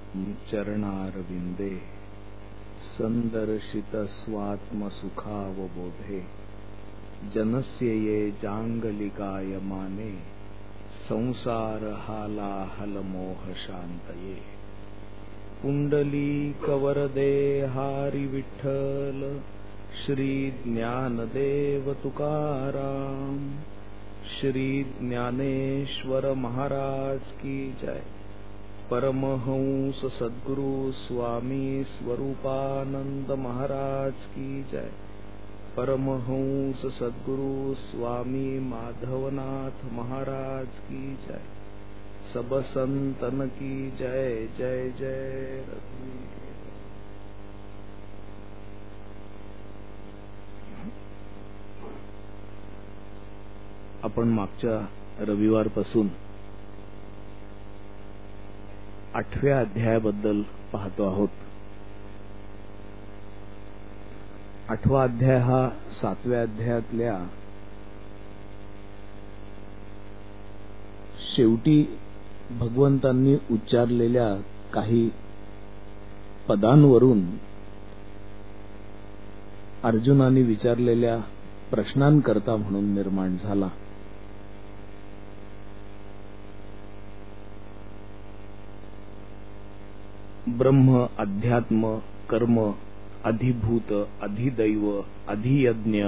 चरणारविंदे संदर्शित स्वात्मसुखावबोधे जनस्य ये जांगलिकायमाने संसार हालाहल मोह शांतये पुंडलीकवरदे हारी विठ्ठल श्री ज्ञानदेव तुकाराम श्री ज्ञानेश्वर महाराज की जय। परमहंस सद्गुरु स्वामी स्वरूपानंद महाराज की जय। परमहंस सद्गुरु स्वामी माधवनाथ महाराज की जय। सब संतन की जय जय जय। आपण मागच्या रविवारपासून 8व्या अध्यायाबद्दल पाहतो आहोत। 8वा अध्याय हा 7व्या अध्यायातल्या शेवटी भगवंतांनी उच्चारलेल्या काही पदांवरून अर्जुनाने विचारलेल्या प्रश्नांकरता म्हणून निर्माण झाला। ब्रह्म, अध्यात्म, कर्म, अधिभूत, अधिदैव, अधियज्ञ,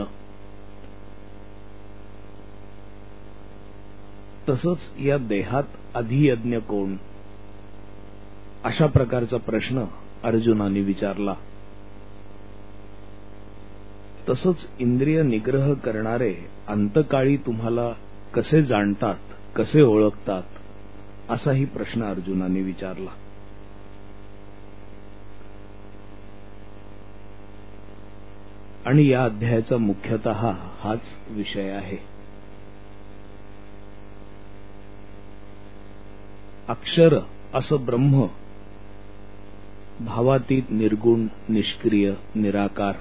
तसंच या देहात अधियज्ञ कोण, अशा प्रकारचा प्रश्न अर्जुनाने विचारला। तसंच इंद्रिय निग्रह करणारे अंतकाळी तुम्हाला कसे जाणतात, कसे ओळखतात, असाही प्रश्न अर्जुनाने विचारला। आणि या अध्यायाचा मुख्यतः हाच विषय आहे। अक्षर असं ब्रह्म, भावातीत, निर्गुण, निष्क्रिय, निराकार,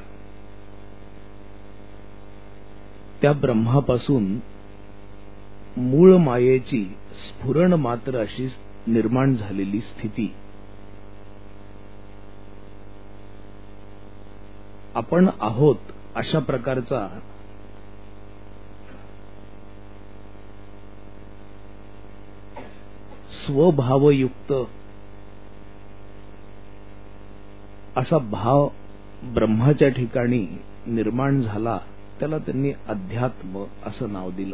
त्या ब्रह्मापासून मूळ मायेची स्फुरण मात्र अशी निर्माण झालेली स्थिती आपण आहोत, अशा प्रकारचा स्वभावयुक्त असा भाव ब्रह्माच्या ठिकाणी निर्माण झाला, त्याला त्यांनी अध्यात्म असं नाव दिलं।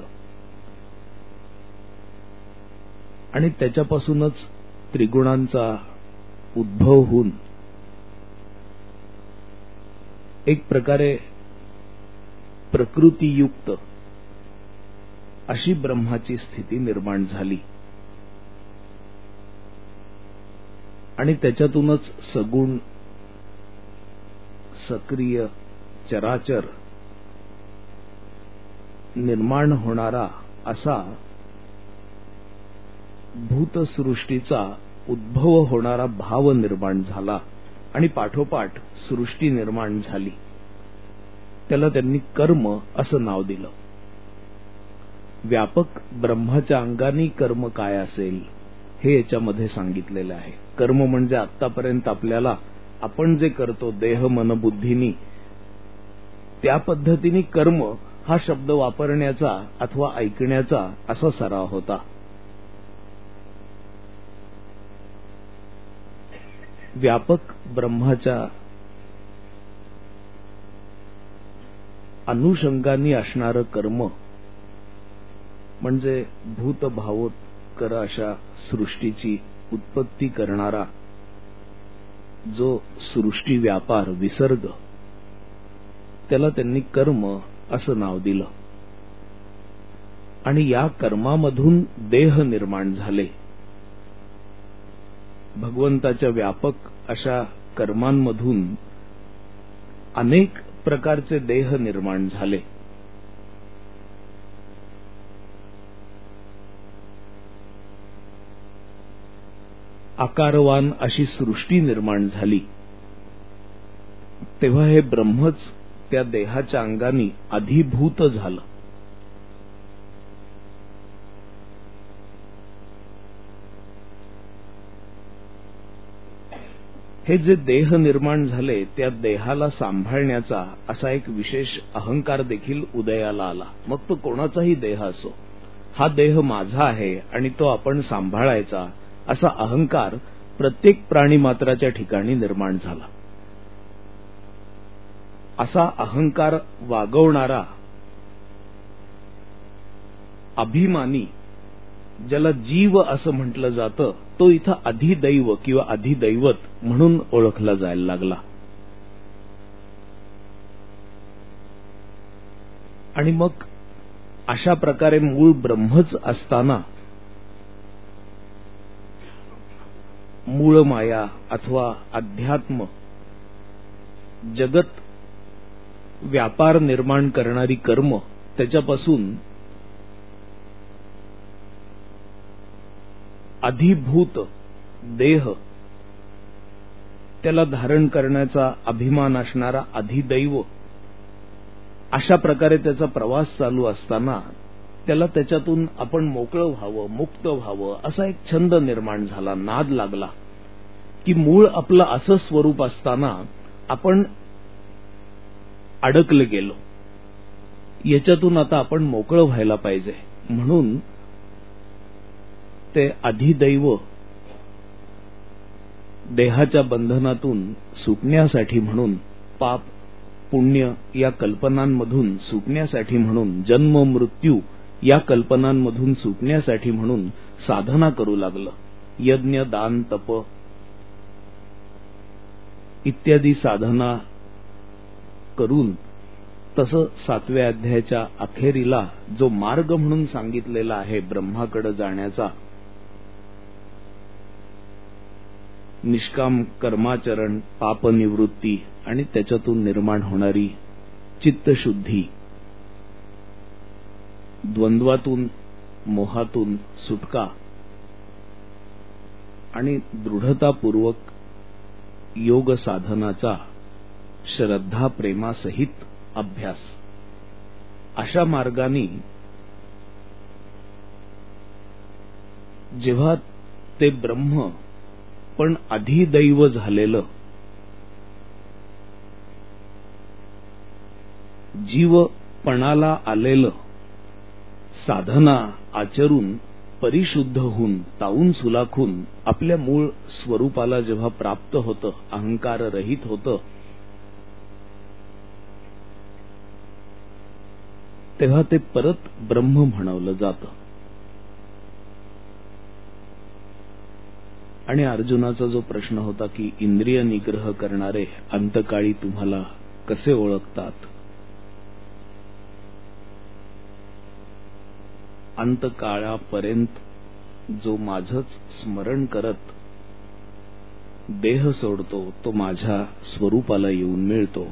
आणि त्याच्यापासूनच त्रिगुणांचा उद्भव होऊन एक प्रकारे प्रकृतीयुक्त अशी ब्रह्माची स्थिती निर्माण झाली। आणि त्याच्यातूनच सगुण, सक्रिय, चराचर निर्माण होणारा असा भूतसृष्टीचा उद्भव होणारा भाव निर्माण झाला। आणि पाठोपाठ सृष्टी निर्माण झाली, त्याला त्यांनी कर्म असं नाव दिलं। व्यापक ब्रह्माच्या अंगाने कर्म काय असेल हे याच्यामध्ये सांगितलेलं आहे। कर्म म्हणजे आतापर्यंत आपल्याला आपण जे करतो देह मन बुद्धीनी, त्या पद्धतीने कर्म हा शब्द वापरण्याचा अथवा ऐकण्याचा असा सराव होता। व्यापक ब्रह्माच्या अनुषंगाने असणारं कर्म म्हणजे भूतभावोत्कर अशा सृष्टीची उत्पत्ती करणारा जो सृष्टी व्यापार विसर्ग, त्याला त्यांनी कर्म असं नाव दिलं। आणि या कर्मामधून देह निर्माण झाले। भगवंताच्या व्यापक अशा कर्मांमधून अनेक प्रकारचे देह निर्माण झाले। आकारवान अशी सृष्टी निर्माण झाली, तेव्हा हे ब्रह्मच त्या देहाच्या अंगाने अधिभूत झालं। हे जे देह निर्माण झाले त्या देहाला सांभाळण्याचा असा एक विशेष अहंकार देखील उदयाला आला. मग तो कोणाचाही देह असो, हा देह माझा आहे आणि तो आपण सांभाळायचा असा अहंकार प्रत्येक प्राणीमात्राच्या ठिकाणी निर्माण झाला. असा अहंकार वागवणारा अभिमानी, ज्याला जीव असं म्हटलं जातं, तो इथं अधिदैव किंवा अधिदैवत म्हणून ओळखला जायला लागला. आणि मग अशा प्रकारे मूळ ब्रह्मच असताना मूळ माया अथवा अध्यात्म जगत व्यापार निर्माण करणारी कर्म, त्याच्यापासून अधिभूत देह, त्याला धारण करण्याचा अभिमान असणारा अधिदैव, अशा प्रकारे त्याचा प्रवास चालू असताना त्याला त्याच्यातून आपण मोकळं व्हावं, मुक्त व्हावं असा एक छंद निर्माण झाला, नाद लागला की मूळ आपलं असं स्वरूप असताना आपण अडकले गेलो, याच्यातून आता आपण मोकळं व्हायला पाहिजे. म्हणून ते अधिदैव देहाच्या बंधनातून सुटण्यासाठी म्हणून, पाप पुण्य या कल्पनांमधून सुटण्यासाठी म्हणून, जन्म मृत्यू या कल्पनांमधून सुटण्यासाठी म्हणून साधना करू लागलं. यज्ञ दान तप इत्यादी साधना करून तसं 7व्या अध्यायाच्या अखेरीला जो मार्ग म्हणून सांगितलेला आहे ब्रह्माकडे जाण्याचा, निष्काम कर्माचरण, पापनिवृत्ती आणि त्याच्यातून निर्माण होणारी चित्तशुद्धी, द्वंद्वातून मोहातून सुटका आणि दृढतापूर्वक योग साधनाचा श्रद्धा प्रेमासहित अभ्यास, अशा मार्गाने जेव्हा ते ब्रह्म पण अधिदैव झालेलं, जीवपणाला आलेलं, साधना आचरून परिशुद्ध होऊन ताऊन सुलाखून आपल्या मूळ स्वरूपाला जेव्हा प्राप्त होतं, अहंकार रहित होतं, तेव्हा ते परत ब्रह्म म्हणवलं जातं. आणि अर्जुनाचा जो प्रश्न होता की इंद्रिय निग्रह करणारे अंतकाळी तुम्हाला कसे ओळखतात, अंतकाळापर्यंत जो माझंच स्मरण करत देह सोडतो तो माझ्या स्वरूपाला येऊन मिळतो.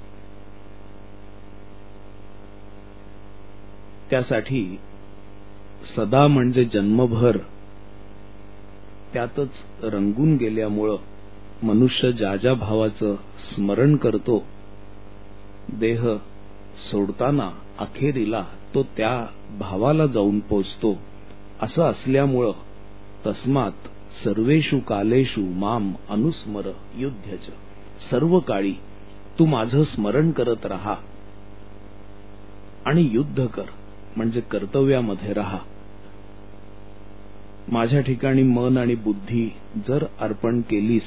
त्यासाठी सदा म्हणजे जन्मभर त्यातच रंगून गेल्यामुळं मनुष्य ज्या ज्या भावाचं स्मरण करतो, देह सोडताना अखेरीला तो त्या भावाला जाऊन पोचतो. असं असल्यामुळं तस्मात सर्वेषु कालेषु माम अनुस्मर युध्यच, सर्व काळी तू माझं स्मरण करत राहा आणि युद्ध कर, म्हणजे कर्तव्यामध्ये राहा. माझ्या ठिकाणी मन आणि बुद्धी जर अर्पण केलीस,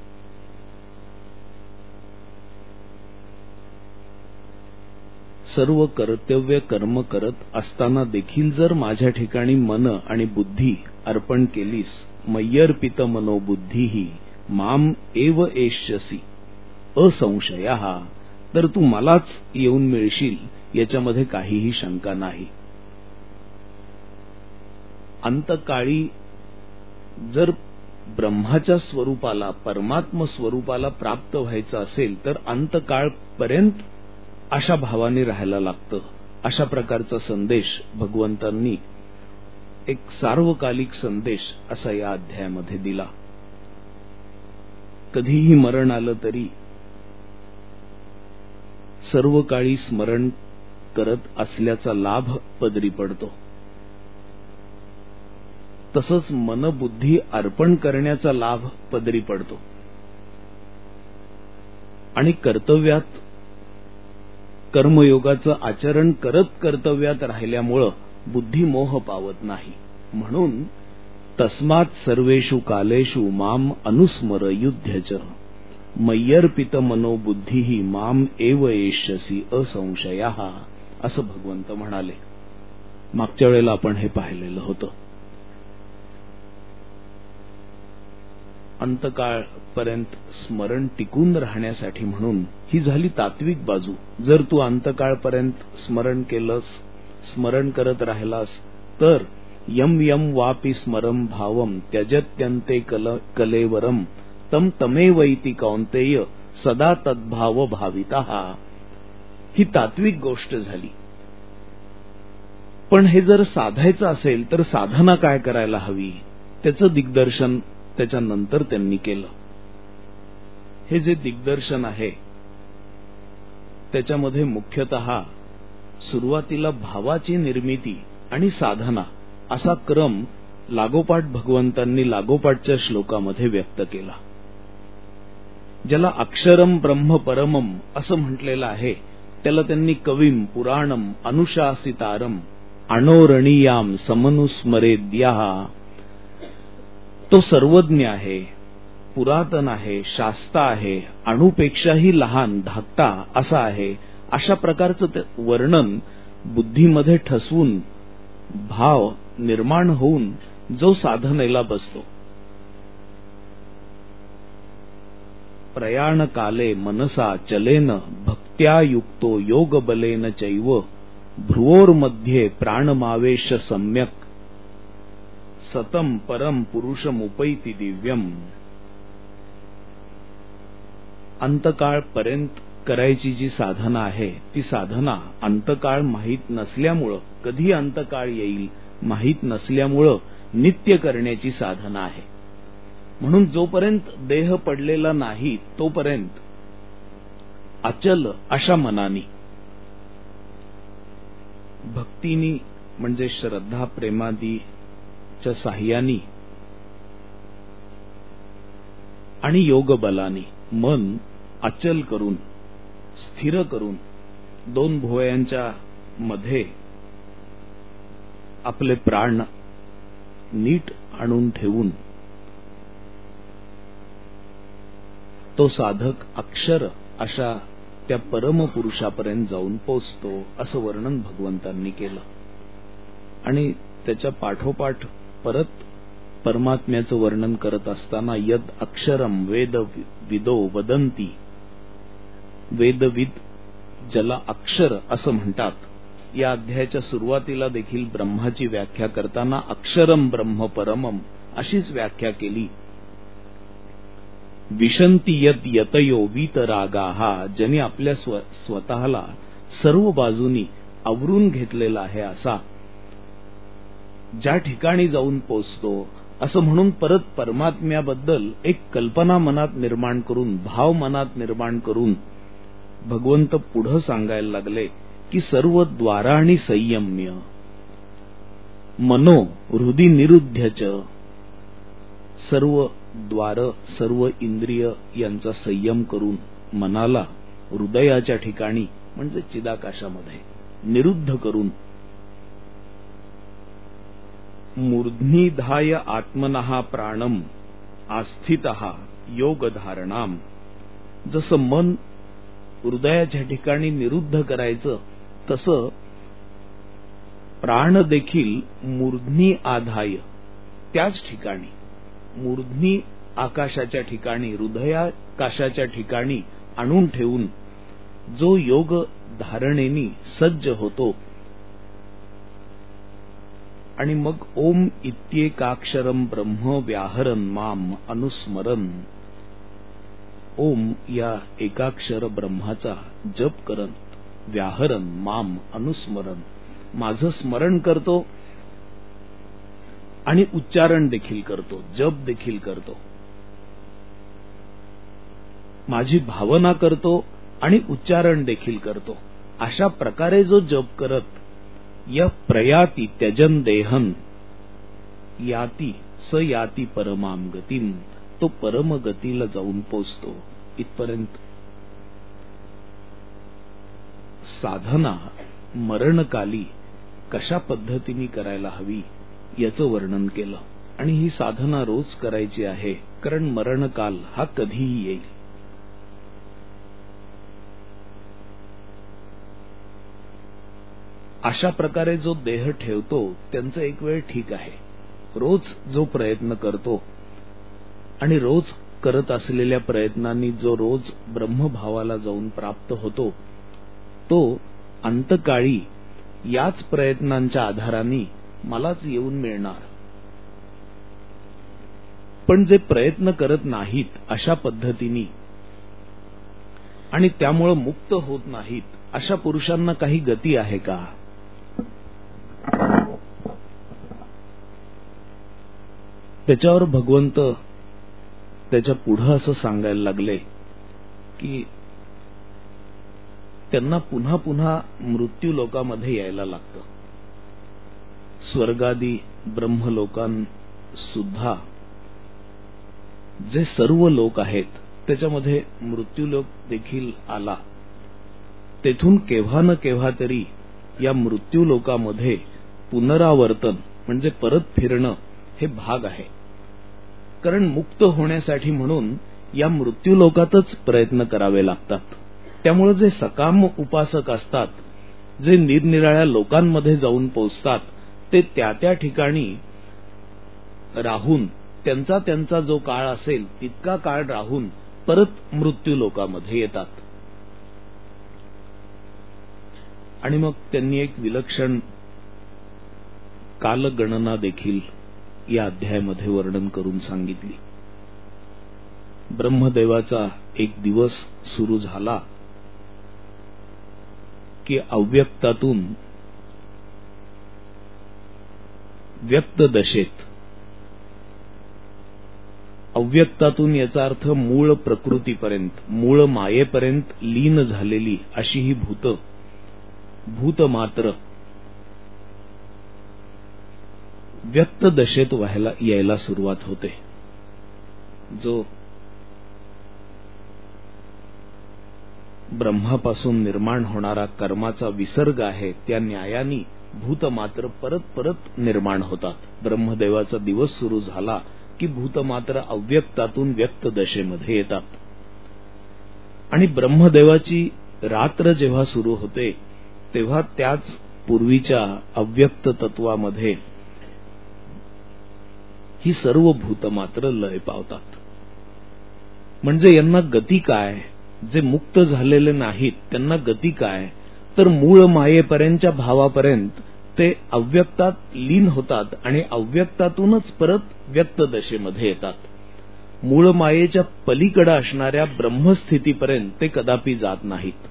सर्व कर्तव्य कर्म करत असताना देखील जर माझ्या ठिकाणी मन आणि बुद्धी अर्पण केलीस, मय्यर्पित मनोबुद्धीही माम एव एष्यसी असंशयः, तर तू मलाच येऊन मिळशील याच्यामध्ये काहीही शंका नाही. अंतकाळी जर ब्रह्माच्या स्वरूपाला, परमात्म स्वरूपाला प्राप्त व्हायचं असेल तर अंतकाळपर्यंत अशा भावाने राहायला लागतं. अशा प्रकारचा संदेश भगवंतांनी, एक सार्वकालिक संदेश असा या अध्यायामध्ये दिला. कधीही मरण आलं तरी सर्व काळी स्मरण करत असल्याचा लाभ पदरी पडतो. तसंच मनबुद्धी अर्पण करण्याचा लाभ पदरी पडतो. आणि कर्तव्यात कर्मयोगाचं आचरण करत कर्तव्यात राहिल्यामुळं बुद्धी मोह पावत नाही. म्हणून तस्मात् सर्वेषु कालेषु माम अनुस्मर युध्यच मय्यर्पित मनोबुद्धी माम एव एष्यसि असंशयः असं भगवंत म्हणाले. मागच्या वेळेला आपण हे पाहिलेलं होतं. अंतकाळपर्यंत स्मरण टिकून राहण्यासाठी म्हणून ही झाली तात्विक बाजू. जर तू अंतकाळपर्यंत स्मरण केलंस, स्मरण करत राहिलास, तर यम यम वापि स्मरम भावम त्यजत्यन्ते कलेवरम तम तमेवैति कौंतेय सदा तद्भाव भावितः. ही तात्विक गोष्ट झाली. पण हे जर साधायचं असेल तर साधना काय करायला हवी, त्याचं दिग्दर्शन त्याच्यानंतर त्यांनी केलं. हे जे दिग्दर्शन आहे त्याच्यामध्ये मुख्यतः सुरुवातीला भावाची निर्मिती आणि साधना असा क्रम लागोपाठ भगवंतांनी लागोपाठच्या श्लोकामध्ये व्यक्त केला. ज्याला अक्षरम ब्रह्म परमम असं म्हटलेलं आहे त्याला त्यांनी कविम पुराणम अनुशासितारम अणोरणीयाम समनुस्मरेद्याः. तो सर्वज्ञ आहे, पुरातन आहे, शास्ता आहे, अणुपेक्षाही लहान धाकटा असा आहे. अशा प्रकारचं वर्णन बुद्धीमध्ये ठसवून भाव निर्माण होऊन जो साधनेला बसतो. प्रयाण काले मनसा चलेन भक्त्या युक्तो योग बलेन चैव भ्रुवोर्मध्ये प्राणमावेश सम्यक सतम परम पुरुषमुपैति दिव्यम. अंतकाळपर्यंत करायची जी साधना आहे ती साधना अंतकाळ माहीत नसल्यामुळं, कधी अंतकाळ येईल माहीत नसल्यामुळं नित्य करण्याची साधना आहे. म्हणून जोपर्यंत देह पडलेला नाही तोपर्यंत अचल अशा मनानी भक्तीनी म्हणजे श्रद्धा प्रेमादीच्या साह्यानी आणि योग बलानी मन अचल करून स्थिर करून दोन भुवयांच्या मध्ये आपले प्राण नीट आणून ठेवून तो साधक अक्षर अशा त्या परमपुरुषापर्यंत जाऊन पोचतो असं वर्णन भगवंतांनी केलं. आणि त्याच्या पाठोपाठ परत परमात्म्याचं वर्णन करत असताना यद अक्षरम वेद विदो वदंती, वेदविद ज्याला अक्षर असं म्हणतात, या अध्यायाच्या सुरुवातीला देखील ब्रह्माची व्याख्या करताना अक्षरम ब्रह्म परमम अशीच व्याख्या केली. विशंती यत यतयो वीतरागाहा, ज्याने आपल्या स्वतःला सर्व बाजूनी आवरून घेतलेला आहे असा ज्या ठिकाणी जाऊन पोचतो, असं म्हणून परत परमात्म्याबद्दल एक कल्पना मनात निर्माण करून, भाव मनात निर्माण करून भगवंत पुढं सांगायला लागले की सर्व द्वाराणि संयम्य मनो हृदि निरुध्यच, सर्व द्वार सर्व इंद्रिय यांचा संयम करून मनाला हृदयाच्या ठिकाणी म्हणजे चिदाकाशामध्ये निरुद्ध करून मूर्ध्निधाय आत्मनः प्राणम आस्थितः योगधारणाम. जसं मन हृदयाच्या ठिकाणी निरुद्ध करायचं तसं प्राण देखील मूर्ध्नी आधाय त्याच ठिकाणी मूर्ध्नी आकाशाच्या ठिकाणी हृदयाकाशाच्या ठिकाणी आणून ठेवून जो योग धारणेनी सज्ज होतो आणि मग ओम इत्येकाक्षरम ब्रह्म व्याहरन माम अनुस्मरन, ओम या एकाक्षर ब्रह्माचा जप करत व्याहरन माम अनुस्मरन, माझं स्मरण करतो आणि उच्चारण देखील करतो, जप देखील करतो, माझी भावना करतो आणि उच्चारण देखील करतो. अशा प्रकारे जो जप करत य प्रयाती त्यजन देहन याती स याती परमाम गतीम, तो परमगतीला जाऊन पोचतो. इथपर्यंत साधना मरणकाली कशा पद्धतीने करायला हवी याचं वर्णन केलं. आणि ही साधना रोज करायची आहे, कारण मरणकाल हा कधीही येईल. अशा प्रकारे जो देह ठेवतो त्यांचं एक वेळ ठीक आहे. रोज जो प्रयत्न करतो आणि रोज करत असलेल्या प्रयत्नांनी जो रोज ब्रह्मभावाला जाऊन प्राप्त होतो, तो अंतकाळी याच प्रयत्नांच्या आधाराने मलाच येऊन मिळणार. पण जे प्रयत्न करत नाहीत अशा पद्धतीने आणि त्यामुळे मुक्त होत नाहीत, अशा पुरुषांना काही गती आहे का? त्याच्यावर भगवंत त्याच्या पुढे असं सांगायला लागले की त्यांना पुन्हा पुन्हा मृत्यू लोकामध्ये यायला लागतं. स्वर्गादी ब्रह्मलोकांसुद्धा जे सर्व लोक आहेत त्याच्यामध्ये मृत्यूलोक देखील आला. तेथून केव्हा न केव्हा तरी या मृत्यूलोकामध्ये पुनरावर्तन म्हणजे परत फिरणं हे भाग आहे. कारण मुक्त होण्यासाठी म्हणून या मृत्यूलोकातच प्रयत्न करावे लागतात. त्यामुळे जे सकाम उपासक असतात, जे निरनिराळ्या लोकांमध्ये जाऊन पोहोचतात, ते त्या त्या ठिकाणी राहून त्यांचा त्यांचा जो काळ असेल तितका काळ राहून परत मृत्यूलोकामध्ये येतात. आणि मग त्यांनी एक विलक्षण कालगणना देखील या अध्यायामध्ये वर्णन करून सांगितली. ब्रह्मदेवाचा एक दिवस सुरू झाला की अव्यक्तातून व्यक्त दशेत, अव्यक्तातून याचा अर्थ मूळ प्रकृतीपर्यंत, मूळ मायेपर्यंत लीन झालेली अशी ही भूत मात्र व्यक्त दशेत यायला सुरुवात होते. जो ब्रह्मापासून निर्माण होणारा कर्माचा विसर्ग आहे, त्या न्यायाने भूतमात्र परत परत निर्माण होतात. ब्रह्मदेवाचा दिवस सुरू झाला की भूतमात्र अव्यक्तातून व्यक्त दशेमध्ये येतात. आणि ब्रह्मदेवाची रात्र जेव्हा सुरू होते तेव्हा त्याच पूर्वीच्या अव्यक्त तत्वामध्ये ही सर्व भूतमात्र लय पावतात. म्हणजे यांना गती काय? जे मुक्त झालेले नाहीत त्यांना गती काय? तर मूळ मायेपर्यंतच्या भावापर्यंत ते अव्यक्तात लीन होतात आणि अव्यक्तातूनच परत व्यक्त दशेमध्ये येतात. मूळ मायेच्या पलीकडे असणाऱ्या ब्रह्मस्थितीपर्यंत ते कदापि जात नाहीत.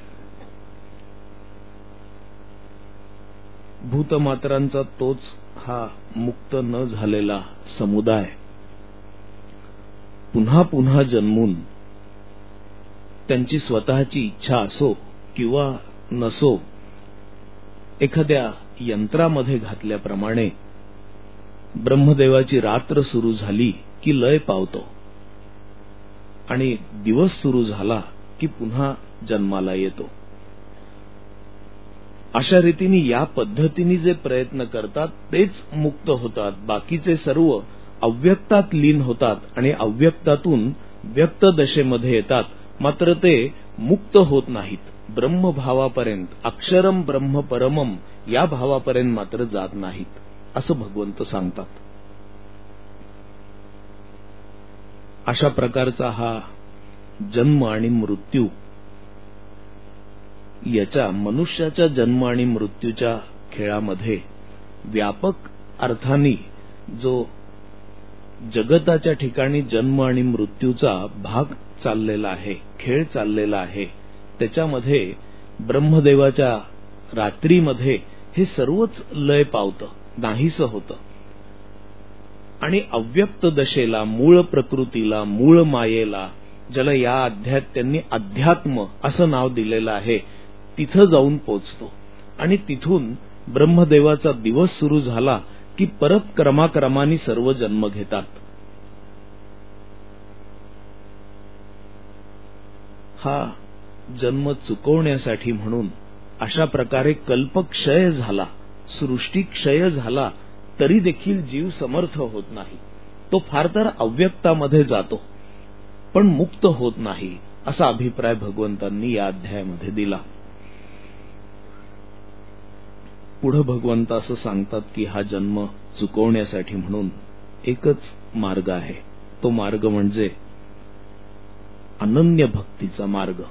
भूतमात्रांचा तोच हा मुक्त न झालेला समुदाय पुन्हा पुन्हा जन्मून त्यांची स्वतःची इच्छा असो किंवा नसो, एखाद्या यंत्रामध्ये घातल्याप्रमाणे ब्रह्मदेवाची रात्र सुरू झाली की लय पावतो आणि दिवस सुरू झाला की पुन्हा जन्माला येतो. अशा रीतीने या पद्धतीने जे प्रयत्न करतात तेच मुक्त होतात. बाकीचे सर्व अव्यक्तात लीन होतात आणि अव्यक्तातून व्यक्त दशेमध्ये येतात, मात्र ते मुक्त होत नाहीत. ब्रह्मभावापर्यंत, अक्षरम ब्रह्म परमम या भावापर्यंत मात्र जात नाहीत, असं भगवंत सांगतात. अशा प्रकारचा हा जन्म आणि मृत्यू, याच्या मनुष्याच्या जन्म आणि मृत्यूच्या खेळामध्ये व्यापक अर्थाने जो जगताच्या ठिकाणी जन्म आणि मृत्यूचा भाग चाललेला आहे, खेळ चाललेला आहे, त्याच्यामध्ये ब्रह्मदेवाच्या रात्रीमध्ये हे सर्वच लय पावतं, नाहीसं होतं. आणि अव्यक्त दशेला, मूळ प्रकृतीला, मूळ मायेला, ज्याला या अध्यायात त्यांनी अध्यात्म असं नाव दिलेलं आहे, तिथं जाऊन पोचतो. आणि तिथून ब्रह्मदेवाचा दिवस सुरू झाला की परत क्रमाक्रमाने सर्व जन्म घेतात. हा जन्म चुकवण्यासाठी म्हणून अशा प्रकारे कल्पक्षय झाला, सृष्टीक्षय झाला, तरी देखील जीव समर्थ होत नाही. तो फार तर अव्यक्तामध्ये जातो, पण मुक्त होत नाही, असा अभिप्राय भगवंतांनी या अध्यायामध्ये दिला. पुढे भगवंत असं सांगतात की हा जन्म चुकवण्यासाठी म्हणून एकच मार्ग आहे. तो मार्ग म्हणजे अनन्य भक्तीचा मार्ग.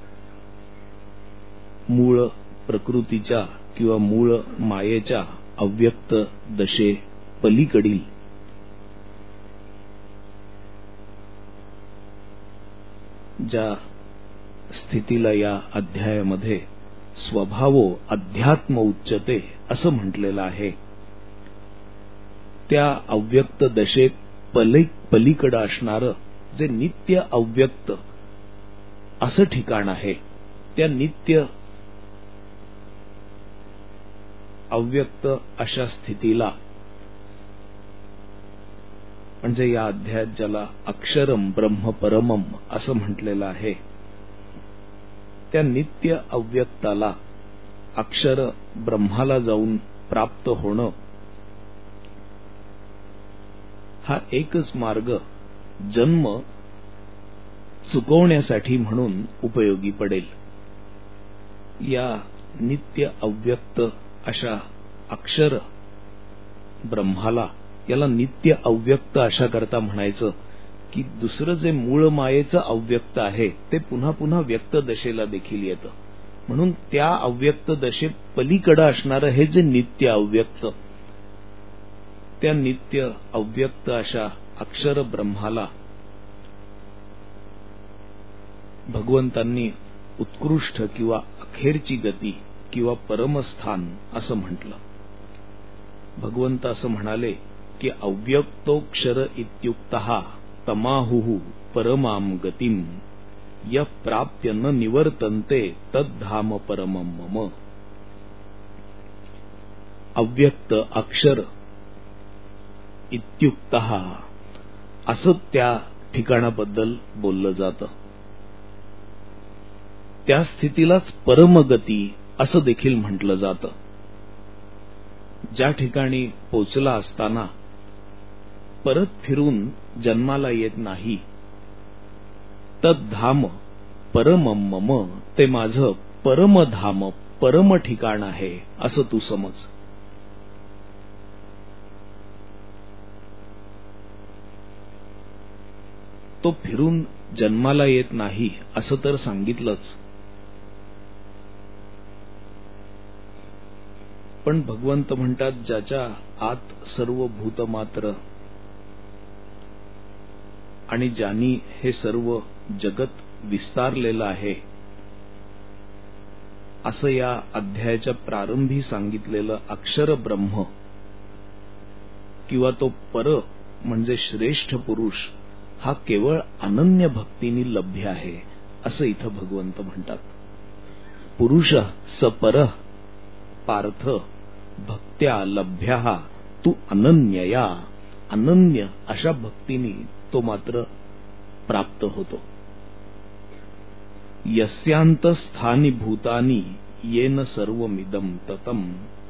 मूळ प्रकृतीच्या किंवा मूळ मायेच्या अव्यक्त दशे पलीकडील ज्या स्थितीला या अध्यायामध्ये स्वभावो अध्यात्म उच्चते असं म्हटलेलं आहे, त्या अव्यक्त दशे पलीकडे असणारं जे नित्य अव्यक्त असं ठिकाण आहे, त्या नित्य अव्यक्त अशा स्थितीला म्हणजे या अध्यायात ज्याला अक्षरम ब्रह्म परमम असं म्हटलेलं आहे, त्या नित्य अव्यक्ताला अक्षर ब्रह्माला जाऊन प्राप्त होणं हा एकच मार्ग जन्म चुकवण्यासाठी म्हणून उपयोगी पडेल. या नित्य अव्यक्त अशा अक्षर ब्रह्माला, याला नित्य अव्यक्त अशा करता म्हणायचं की दुसरं जे मूळ मायेचं अव्यक्त आहे ते पुन्हा पुन्हा व्यक्त दशेला देखील येतं. म्हणून त्या अव्यक्त दशे पलीकडे असणारं हे जे नित्य अव्यक्त, त्या नित्य अव्यक्त अशा अक्षर ब्रह्माला भगवंतांनी उत्कृष्ट किंवा अखेरची गती किंवा परमस्थान असं म्हटलं. भगवंत असं म्हणाले की अव्यक्तोक्षर इत्युक्तः तमाहुः परमाम गतिम य प्राप्य न निवर्तन्ते तद्धाम परमम मम. अव्यक्त अक्षर इत्युक्तः असं त्या ठिकाणाबद्दल बोललं जातं. त्या स्थितीलाच परमगती असं देखील म्हटलं जातं. ज्या ठिकाणी पोचला असताना परत फिरून जन्माला येत नाही, तद्धाम परमम मम, ते माझं परमधाम परम ठिकाण आहे असं तू समज. तो फिरून जन्माला येत नाही असं तर सांगितलंच, पण भगवंत म्हणतात ज्याच्या आत सर्व भूतमात्र आणि ज्यांनी हे सर्व जगत विस्तारलेलं आहे, असं या अध्यायाच्या प्रारंभी सांगितलेलं अक्षर ब्रह्म किंवा तो पर म्हणजे श्रेष्ठ पुरुष हा केवळ अनन्य भक्तीने लभ्य आहे असं इथं भगवंत म्हणतात. पुरुष स पर पार्थ भक्त्या लभ्या तू अनन्यया, अनन्य अशा भक्तीने तो मात्र प्राप्त होतो. यस्यांतस्थानी भूतानी येन सर्वमिदं ततम.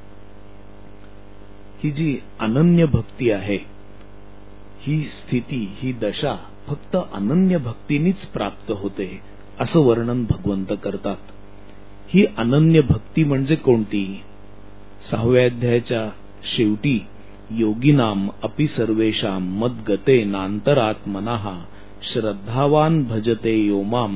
ही जी अनन्य भक्ती आहे, ही स्थिती, ही दशा फक्त अनन्य भक्तीनीच प्राप्त होते असं वर्णन भगवंत करतात. ही अनन्य भक्ती म्हणजे कोणती? 6व्या अध्यायाच्या शेवटी योगिनाम अपि सर्वेषां मद्गते नांतरात्मनः श्रद्धावान भजते यो माम.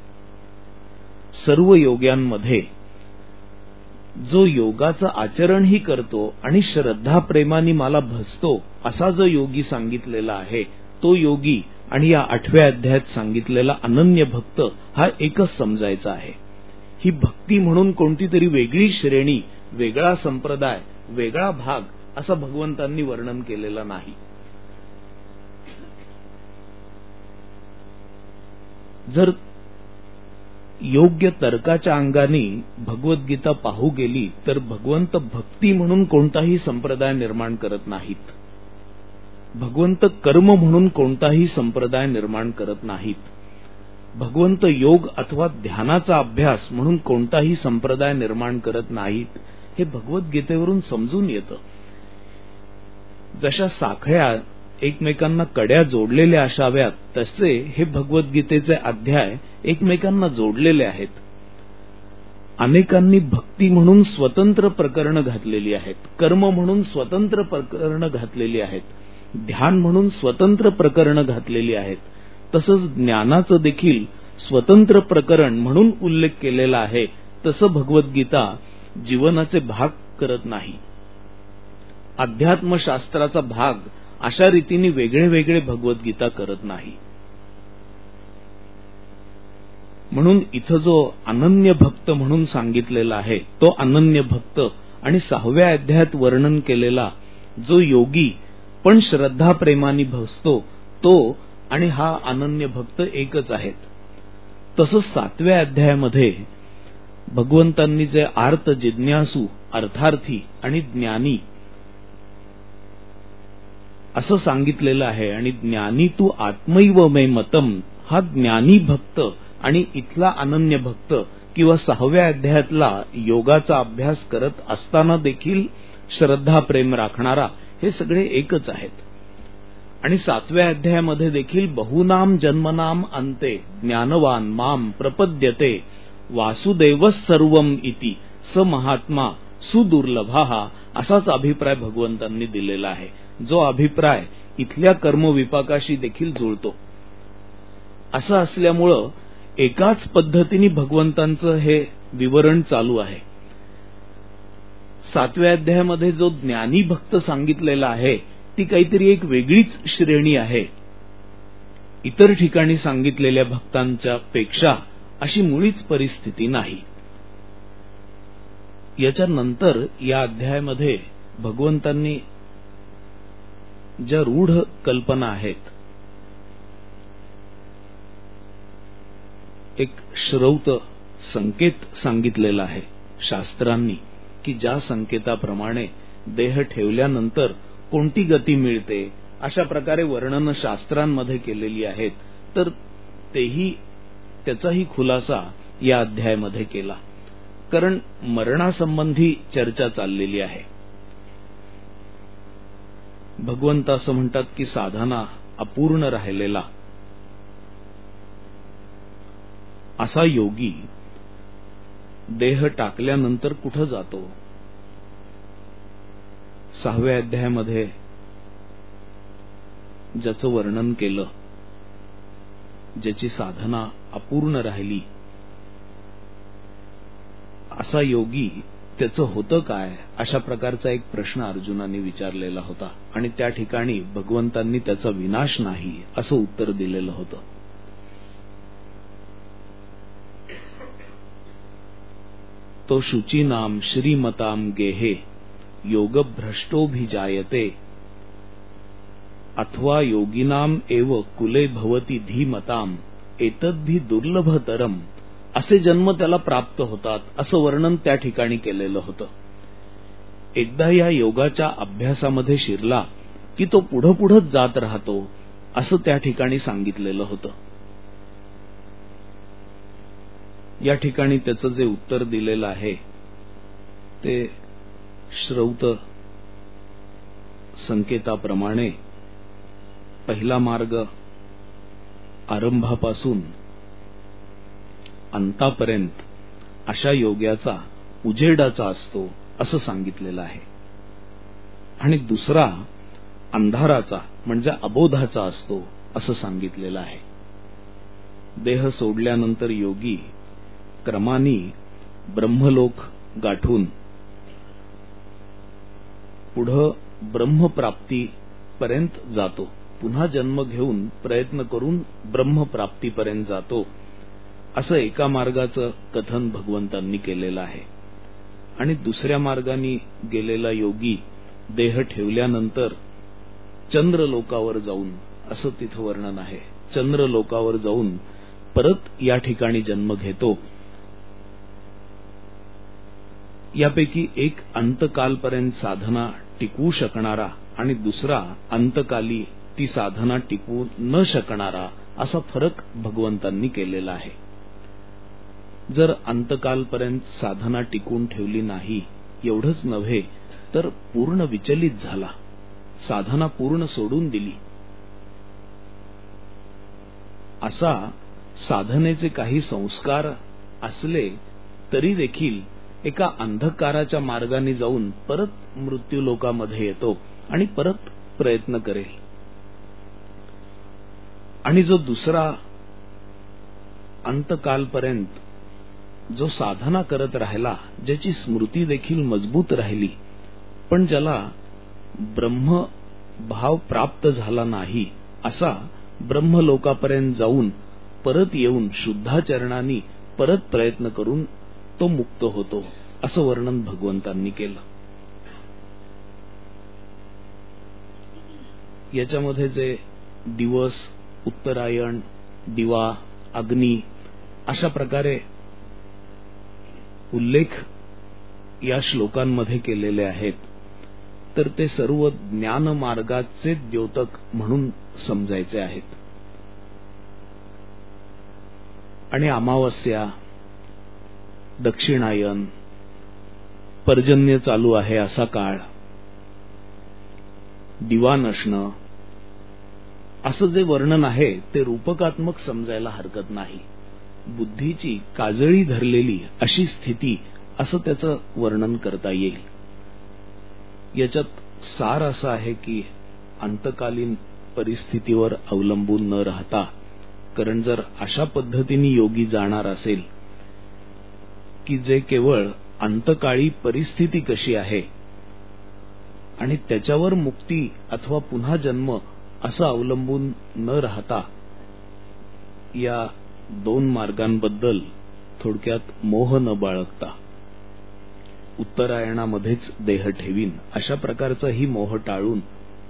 सर्व योग्यांमध्ये जो योगाचं आचरणही करतो आणि श्रद्धा प्रेमाने मला भजतो असा जो योगी सांगितलेला आहे, तो योगी आणि या 8व्या अध्यायात सांगितलेला अनन्य भक्त हा एकच समजायचा आहे. ही भक्ती म्हणून कोणती तरी वेगळी श्रेणी, वेगळा संप्रदाय, वेगळा भाग असं भगवंतांनी वर्णन केलेलं नाही. जर योग्य तर्काच्या अंगाने भगवद्गीता पाहू गेली तर भगवंत भक्ती म्हणून कोणताही संप्रदाय निर्माण करत नाहीत. भगवंत कर्म म्हणून कोणताही संप्रदाय निर्माण करत नाहीत. भगवंत योग अथवा ध्यानाचा अभ्यास म्हणून कोणताही संप्रदाय निर्माण करत नाहीत, हे भगवद्गीतेवरून समजून येतं. जशा साखळ्या एकमेकांना कड्या जोडलेल्या असाव्यात, तसे हे भगवद्गीतेचे अध्याय एकमेकांना जोडलेले आहेत. अनेकांनी भक्ती म्हणून स्वतंत्र प्रकरणं घातलेली आहेत, कर्म म्हणून स्वतंत्र प्रकरणं घातलेली आहेत, ध्यान म्हणून स्वतंत्र प्रकरणं घातलेली आहेत. तसंच ज्ञानाचं देखील स्वतंत्र प्रकरण म्हणून उल्लेख केलेला आहे. तसं भगवद्गीता जीवनाचे भाग करत नाही. अध्यात्मशास्त्राचा भाग अशा रीतीने वेगळे वेगळे भगवद्गीता करत नाही. म्हणून इथं जो अनन्य भक्त म्हणून सांगितलेला आहे, तो अनन्य भक्त आणि 6व्या अध्यायात वर्णन केलेला जो योगी पण श्रद्धा प्रेमाने भजतो, तो आणि हा अनन्य भक्त एकच आहेत. तसंच 7व्या अध्यायामध्ये भगवंतांनी जे आर्त, जिज्ञासू, अर्थार्थी आणि ज्ञानी असं सांगितलेलं आहे. आणि ज्ञानी तू आत्मैव मे मतम, हा ज्ञानी भक्त आणि इथला अनन्य भक्त किंवा 6व्या अध्यायातला योगाचा अभ्यास करत असताना देखील श्रद्धा प्रेम राखणारा, हे सगळे एकच आहेत. आणि 7व्या अध्यायामध्ये देखील बहुनाम जन्मनाम अंते ज्ञानवान माम प्रपद्यते वासुदेवस सर्वम इति स महात्मा सुदुर्लभा, असाच अभिप्राय भगवंतांनी दिलेला आहे. जो अभिप्राय इथल्या कर्मविपाकाशी देखील जुळतो. असं असल्यामुळं एकाच पद्धतीने भगवंतांचं हे विवरण चालू आहे. 7व्या अध्यायामध्ये जो ज्ञानी भक्त सांगितलेला आहे, ती काहीतरी एक वेगळीच श्रेणी आहे. इतर ठिकाणी सांगितलेल्या भक्तांच्या पेक्षा अशी मुळीच परिस्थिती नाही. याच्या नंतर या अध्यायामध्ये भगवंतांनी ज्या रूढ कल्पना आहेत, एक श्रौत संकेत सांगितलेला आहे शास्त्रांनी, की ज्या संकेताप्रमाणे देह ठेवल्यानंतर कोणती गती मिळते, अशा प्रकारे वर्णन शास्त्रांमध्ये केलेली आहेत. तर त्याचाही खुलासा या अध्यायामध्ये केला. कारण मरणासंबंधी चर्चा चाललेली आहे. भगवंत असं म्हणतात की साधना अपूर्ण राहिलेला असा योगी देह टाकल्यानंतर कुठं जातो. 6व्या अध्यायामध्ये ज्याचं वर्णन केलं, ज्याची साधना अपूर्ण राहिली असा योगी, त्याचं होतं काय, अशा प्रकारचा एक प्रश्न अर्जुनाने विचारलेला होता. आणि त्या ठिकाणी भगवंतांनी त्याचा विनाश नाही असं उत्तर दिलेलं होतं. तो शुचीनाम श्रीमताम गेहे योगभ्रष्टोभिजायते अथवा योगिनाम एव कुले भवती धीमताम एतद्भी दुर्लभतरम, असे जन्म त्याला प्राप्त होतात, असं वर्णन त्या ठिकाणी केलेलं होतं. एकदा या योगाच्या अभ्यासामध्ये शिरला की तो पुढं पुढंच जात राहतो, असं त्या ठिकाणी सांगितलेलं होतं. या ठिकाणी त्याचं जे उत्तर दिलेलं आहे ते श्रौत संकेताप्रमाणे पहिला मार्ग आरंभापासून अंतापर्यंत अशा योग्याचा उजेडाचा असतो असं सांगितलेलं आहे. आणि दुसरा अंधाराचा म्हणजे अबोधाचा असतो असं सांगितलेलं आहे. देह सोडल्यानंतर योगी क्रमाने ब्रह्मलोक गाठून पुढं ब्रह्मप्राप्तीपर्यंत जातो. पुन्हा जन्म घेऊन प्रयत्न करून ब्रह्मप्राप्तीपर्यंत जातो, असं एका मार्गाचं कथन भगवंतांनी केलेलं आहे. आणि दुसऱ्या मार्गाने गेलेला योगी देह ठेवल्यानंतर चंद्रलोकावर जाऊन, असं तिथं वर्णन आहे, चंद्रलोकावर जाऊन परत या ठिकाणी जन्म घेतो. यापैकी एक अंतकालपर्यंत साधना टिकवू शकणारा आणि दुसरा अंतकाली ती साधना टिकवू न शकणारा असा फरक भगवंतांनी केलेला आहे. जर अंतकालपर्यंत साधना टिकून ठेवली नाही, एवढंच नव्हे तर पूर्ण विचलित झाला, साधना पूर्ण सोडून दिली, असा साधनेचे काही संस्कार असले तरी देखील एका अंधकाराच्या मार्गाने जाऊन परत मृत्यूलोकामध्ये येतो आणि परत प्रयत्न करेल. आणि जो दुसरा अंतकालपर्यंत जो साधना करत राहिला, ज्याची स्मृती देखील मजबूत राहिली, पण ज्याला ब्रह्मभाव प्राप्त झाला नाही, असा ब्रह्मलोकापर्यंत जाऊन परत येऊन शुद्धाचरणाने परत प्रयत्न करून तो मुक्त होतो, असं वर्णन भगवंतांनी केलं. याच्यामध्ये जे दिवस, उत्तरायण, दिवा, अग्नी अशा प्रकारे उल्लेख या श्लोकांमध्ये केलेले आहेत, तर ते सर्व ज्ञानमार्गाचे द्योतक म्हणून समजायचे आहेत. आणि अमावस्या, दक्षिणायन, पर्जन्य चालू आहे असा काळ, दिवा नसणं, असं जे वर्णन आहे ते रूपकात्मक समजायला हरकत नाही. बुद्धीची काजळी धरलेली अशी स्थिती, असं त्याचं वर्णन करता येईल. याच्यात सार असं आहे की अंतकालीन परिस्थितीवर अवलंबून न राहता, कारण जर अशा पद्धतीने योगी जाणार असेल की जे केवळ अंतकाळी परिस्थिती कशी आहे आणि त्याच्यावर मुक्ती अथवा पुन्हा जन्म असं अवलंबून न राहता या दोन मार्गांबद्दल थोडक्यात मोह न बाळगता उत्तरायणामध्येच देह ठेवीन अशा प्रकारचाही मोह टाळून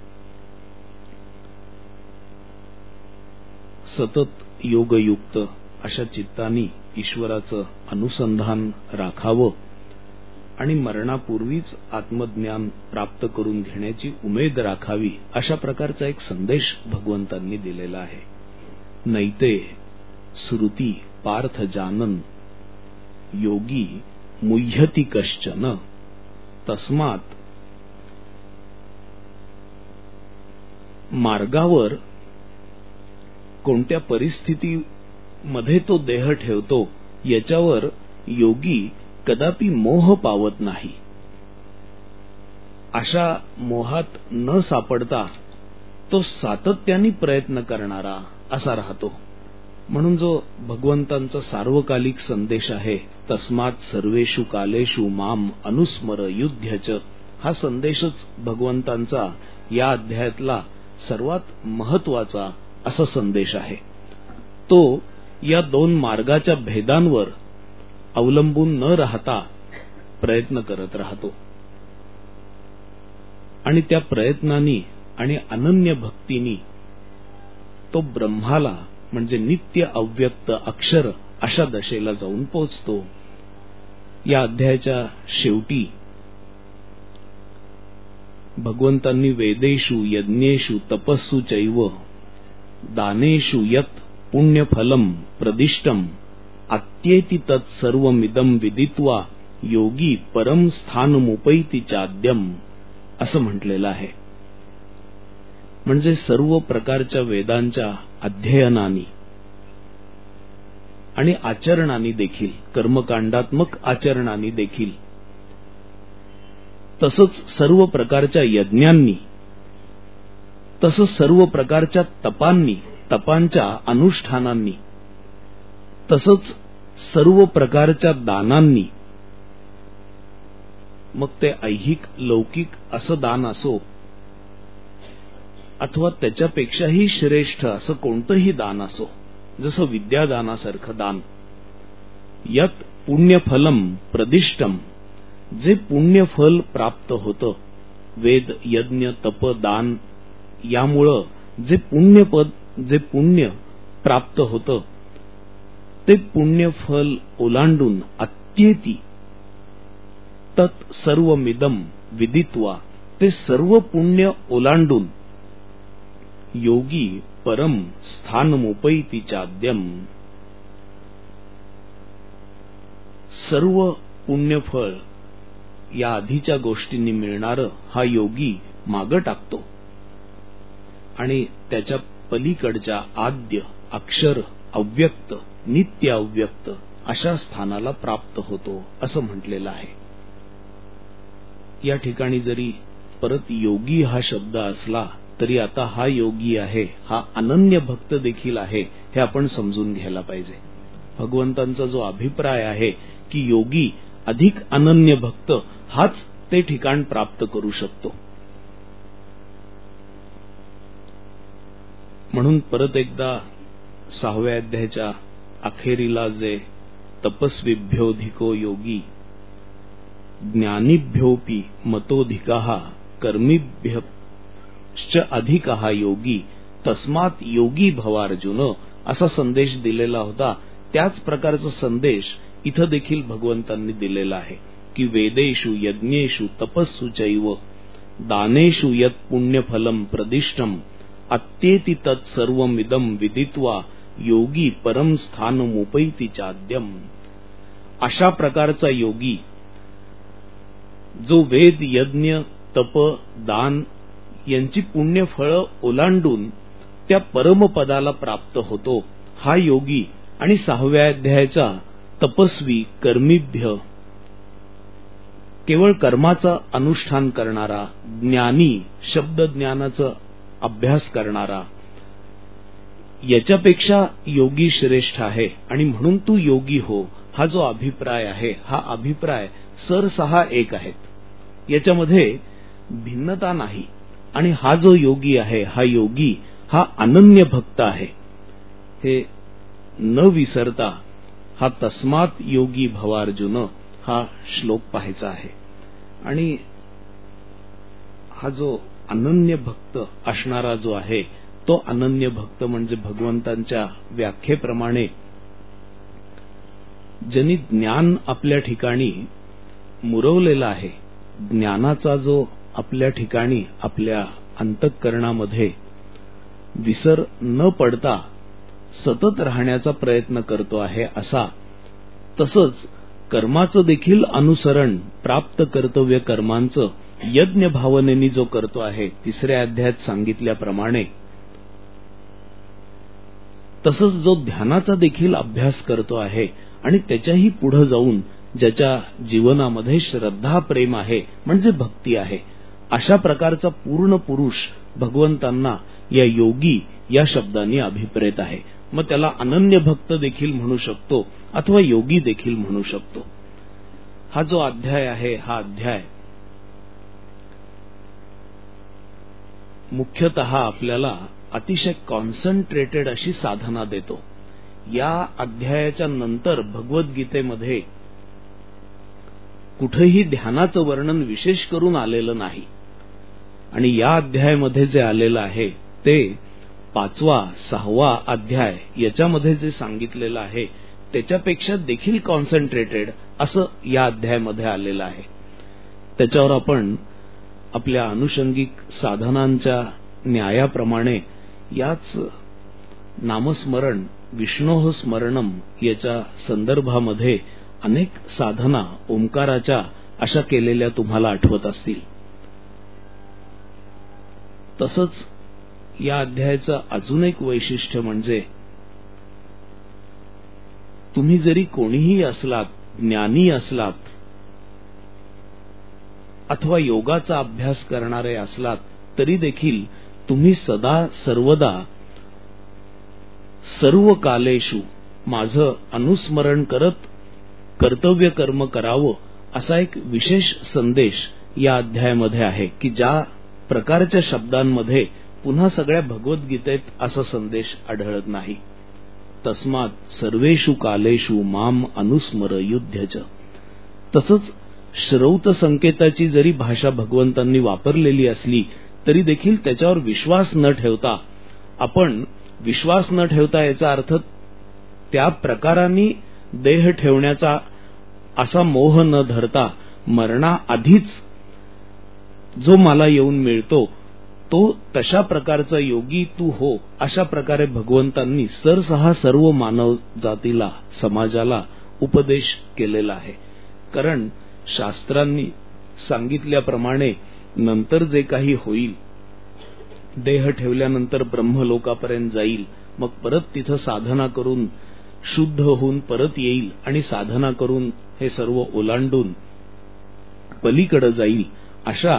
सतत योगयुक्त अशा चित्तानी ईश्वराचं अनुसंधान राखावं आणि मरणापूर्वीच आत्मज्ञान प्राप्त करून घेण्याची उमेद राखावी, अशा प्रकारचा एक संदेश भगवंतांनी दिलेला आहे. नैते श्रुती पार्थ जानन योगी मुह्यति कश्चन तस्मात. मार्गावर कोणत्या परिस्थितीमध्ये तो देह ठेवतो याच्यावर योगी कदापि मोह पावत नाही. अशा मोहात न सापडता तो सातत्याने प्रयत्न करणारा असा राहतो. म्हणून जो भगवंतांचा सार्वकालिक संदेश आहे, तस्मात सर्वेषु कालेषु माम अनुस्मर युध्यच, हा संदेशच भगवंतांचा या अध्यायातला सर्वात महत्वाचा असा संदेश आहे. तो या दोन मार्गाच्या भेदांवर अवलंबून न राहता प्रयत्न करत राहतो आणि त्या प्रयत्नांनी आणि अनन्य भक्तीनी तो ब्रह्माला म्हणजे नित्य अव्यक्त अक्षर अशा दशेला जाऊन पोहोचतो. या अध्यायाच्या शेवटी भगवंतांनी वेदेषु यज्ञेषु तपस्सु चैव दानेषु यत् पुण्यफलम प्रदिष्टम अत्येति तत्सर्वमिदं विदित्वा योगी परम स्थानमुपैति चाद्यम, असं म्हटलेलं आहे. म्हणजे सर्व प्रकारच्या वेदांच्या अध्ययनानी आणि आचरणानी देखील, कर्मकांडात्मक आचरणानी देखील, तसंच सर्व प्रकारच्या यज्ञांनी, तसंच सर्व प्रकारच्या तपांनी, तपांच्या अनुष्ठानांनी, तसंच सर्व प्रकारच्या दानांनी, मग ते ऐहिक लौकिक असं दान असो अथवा त्याच्यापेक्षाही श्रेष्ठ असं कोणतंही दान असो, जसं विद्यादानासारखं दान, यत पुण्यफलम प्रदिष्टम, जे पुण्यफल प्राप्त होतं, वेद यज्ञ तप दान यामुळं जे पुण्य प्राप्त होतं ते पुण्यफल ओलांडून अत्येति तत् सर्वमिदं विदित्वा, ते सर्व पुण्य ओलांडून योगी परम स्थानमुपैति चाद्यम. सर्व पुण्यफळ या आधीच्या गोष्टींनी मिळणारं हा योगी मागं टाकतो आणि त्याच्या पलीकडच्या आद्य, अक्षर, अव्यक्त, नित्य अव्यक्त अशा स्थानाला प्राप्त होतो असं म्हटलेलं आहे. या ठिकाणी जरी परत योगी हा शब्द असला तरी आता हा योगी आहे, हा अनन्य भक्त देखील आहे हे आपण समजून घ्यायला पाहिजे. भगवंतांचा जो अभिप्राय आहे की योगी अधिक अनन्य भक्त हाच ते ठिकाण प्राप्त करू शकतो. म्हणून परत एकदा 6व्या अध्यायाच्या अखेरीला जे तपस्विभ्योधिको योगी ज्ञानीभ्योपि मतोधिकः कर्मीभ्यश्च अधिकः योगी तस्मात् योगी भवार्जुन असा संदेश दिलेला होता. त्याच प्रकारचा संदेश इथं देखील भगवंतांनी दिलेला आहे की वेदेषु यज्ञेषु तपस्सु चैव दानेषु यत् पुण्यफलम प्रदिष्टम अत्येति तत्सर्वमिदं विदित्वा योगी परम स्थानमुपैति चाद्यम. अशा प्रकारचा योगी जो वेद, यज्ञ, तप, दान यांची पुण्यफळं ओलांडून त्या परमपदाला प्राप्त होतो, हा योगी. आणि 6व्या अध्यायाचा तपस्वी, कर्मीभ्य, केवळ कर्माचा अनुष्ठान करणारा, ज्ञानी, शब्द ज्ञानाचा अभ्यास करणारा, याच्यापेक्षा योगी श्रेष्ठ आहे आणि म्हणून तू योगी हो, हा जो अभिप्राय आहे हा अभिप्राय सरसहा एक आहेत, याच्यामध्ये भिन्नता नाही. आणि हा जो योगी आहे हा योगी हा अनन्य भक्त आहे हे न विसरता हा तस्मात् योगी भवार्जुन हा श्लोक पाहायचा आहे. आणि हा जो अनन्य भक्त असणारा जो आहे तो अनन्य भक्त म्हणजे भगवंतांच्या व्याख्येप्रमाणे ज्यांनी ज्ञान आपल्या ठिकाणी मुरवलेला आहे, ज्ञानाचा जो आपल्या ठिकाणी आपल्या अंतःकरणामध्ये विसर न पडता सतत राहण्याचा प्रयत्न करतो आहे असा, तसंच कर्माचं देखील अनुसरण, प्राप्त कर्तव्य कर्मांचं यज्ञ भावनेने जो करतो आहे 3ऱ्या अध्यायात सांगितल्याप्रमाणे, तसंच जो ध्यानाचा देखील अभ्यास करतो आहे आणि त्याच्याही पुढे जाऊन ज्याच्या जीवनामध्ये श्रद्धा, प्रेम आहे म्हणजे भक्ती आहे, अशा प्रकारचा पूर्ण पुरुष भगवंतांना या योगी या शब्दांनी अभिप्रेत आहे. मग त्याला अनन्य भक्त देखील म्हणू शकतो अथवा योगी देखील म्हणू शकतो. हा जो अध्याय आहे हा अध्याय मुख्यतः आपल्याला अतिशय कॉन्सन्ट्रेटेड अशी साधना देतो. या अध्यायाच्या नंतर भगवद्गीतेमध्ये कुठेही ध्यानाचं वर्णन विशेष करून आलेलं नाही आणि या अध्यायामध्ये जे आलेलं आहे ते 5वा 6वा अध्याय याच्यामध्ये जे सांगितलेलं आहे त्याच्यापेक्षा देखील कॉन्सन्ट्रेटेड असं या अध्यायामध्ये आलेलं आहे. त्याच्यावर आपण आपल्या अनुषंगिक साधनांच्या न्यायाप्रमाणे याच नामस्मरण, विष्णोः स्मरणम याच्या संदर्भामध्ये अनेक साधना ओंकाराच्या अशा केलेल्या तुम्हाला आठवत असतील. तसंच या अध्यायाचं अजून एक वैशिष्ट्य म्हणजे तुम्ही जरी कोणीही असलात, ज्ञानी असलात अथवा योगाचा अभ्यास करणारे असलात तरी देखील तुम्ही सदा सर्वदा सर्व कालेषु माझं अनुस्मरण करत कर्तव्य कर्म करावं असा एक विशेष संदेश या अध्यायामध्ये आहे की ज्या प्रकारच्या शब्दांमध्ये पुन्हा सगळ्या भगवद्गीतेत असा संदेश आढळत नाही. तस्मात् सर्वेषु कालेषु माम अनुस्मर युध्यच. तसंच श्रौत संकेताची जरी भाषा भगवंतांनी वापरलेली असली तरी देखील त्याच्यावर विश्वास न ठेवता, आपण विश्वास न ठेवता याचा अर्थ त्या प्रकाराने देह ठेवण्याचा असा मोह न धरता मरणाआधीच जो मला येऊन मिळतो तो तशा प्रकारचा योगी तू हो, अशा प्रकारे भगवंतांनी सरसहा सर्व मानव जातीला, समाजाला उपदेश केलेला आहे. कारण शास्त्रांनी सांगितल्याप्रमाणे नंतर जे काही होईल, देह ठेवल्यानंतर ब्रह्मलोकापर्यंत जाईल, मग परत तिथं साधना करून शुद्ध होऊन परत येईल आणि साधना करून हे सर्व ओलांडून पलीकडे जाईल. अशा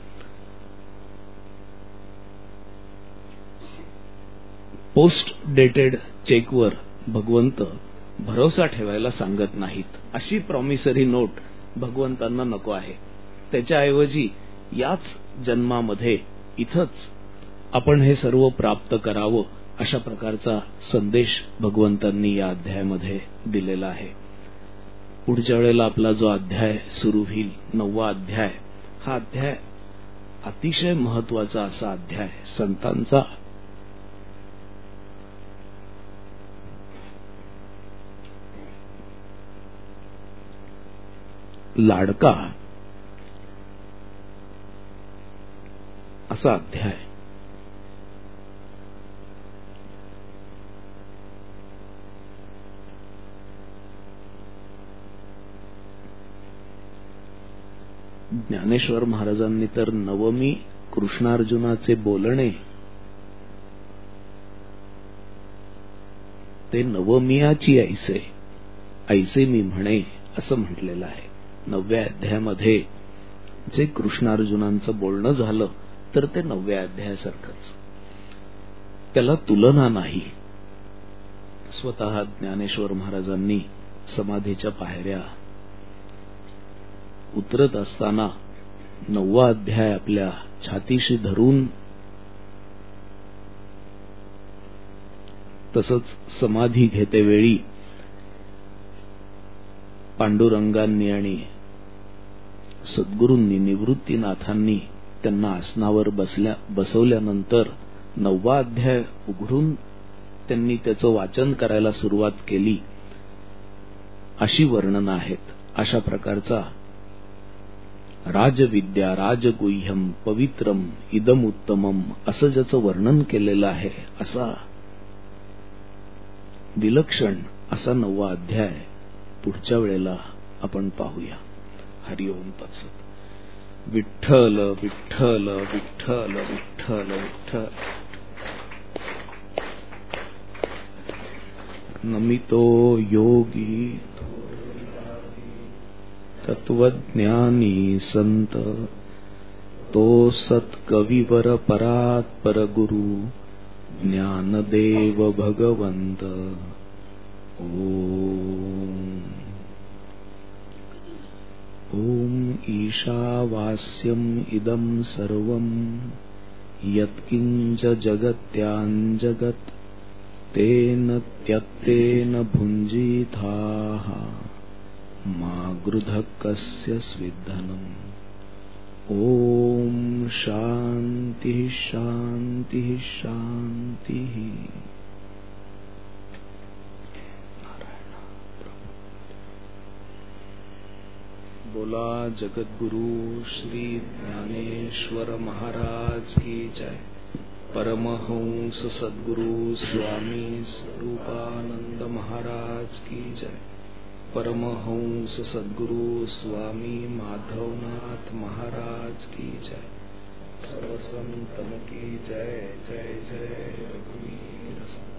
पोस्ट डेटेड चेकवर भगवंत भरोसा ठेवायला सांगत नाहीत. अशी प्रॉमिसरी नोट भगवंतांना नको आहे. त्याच्याऐवजी याच जन्मामध्ये इथंच आपण हे सर्व प्राप्त करावं, अशा प्रकारचा संदेश भगवंतांनी या अध्यायामध्ये दिलेला आहे. पुढच्या वेळेला आपला जो अध्याय सुरू होईल, 9वा अध्याय, हा अध्याय अतिशय महत्वाचा असा अध्याय, संतांचा लाडका असा अध्याय. ज्ञानेश्वर महाराजांनी तर नवमी कृष्णार्जुनाचे बोलणे ते नवमियाची ऐसे, ऐसे मी म्हणे असं म्हटलेलं आहे. 9व्या अध्यायामध्ये जे कृष्णार्जुनांचं बोलणं झालं तर ते 9व्या अध्यायासारखंच, त्याला तुलना नाही. स्वतः ज्ञानेश्वर महाराजांनी समाधीच्या पायऱ्या उतरत असताना 9वा अध्याय आपल्या छातीशी धरून, तसंच समाधी घेतेवेळी पांडुरंगांनी आणि सद्गुरूंनी, निवृत्तीनाथांनी त्यांना आसनावर बसवल्यानंतर 9वा अध्याय उघडून त्यांनी त्याचं वाचन करायला सुरुवात केली, अशी वर्णनं आहेत. अशा प्रकारचा राजविद्या राजगुह्यम पवित्रम इदमुत्तमम असं ज्याचं वर्णन केलेलं आहे, असा विलक्षण असा 9वा अध्याय पुढच्या वेळेला आपण पाहूया. हरिओम तत्सत. विठ्ठल विठ्ठल विठ्ठल विठ्ठल विठ्ठल. नमितो योगी तत्वज्ञानी संत, तो सत्कविवर परात्पर गुरु ज्ञानदेव भगवंत. ओम ईशावास्यम इदं सर्वं यत्किंच जगत्याञ्जगत् तेन त्यक्तेन भुञ्जीथाः मा गृधः कस्य स्विद्धनम्. ओम शांति शांति शांति. बोला जगद्गुरु श्री ज्ञानेश्वर महाराज की जय. परमहंस सद्गुरु स्वामी स्वरूपानंद महाराज की जय. परमहंस सद्गुरु स्वामी माधवनाथ महाराज की जय. सर्व संतन की जय. जय जय रघुवीर.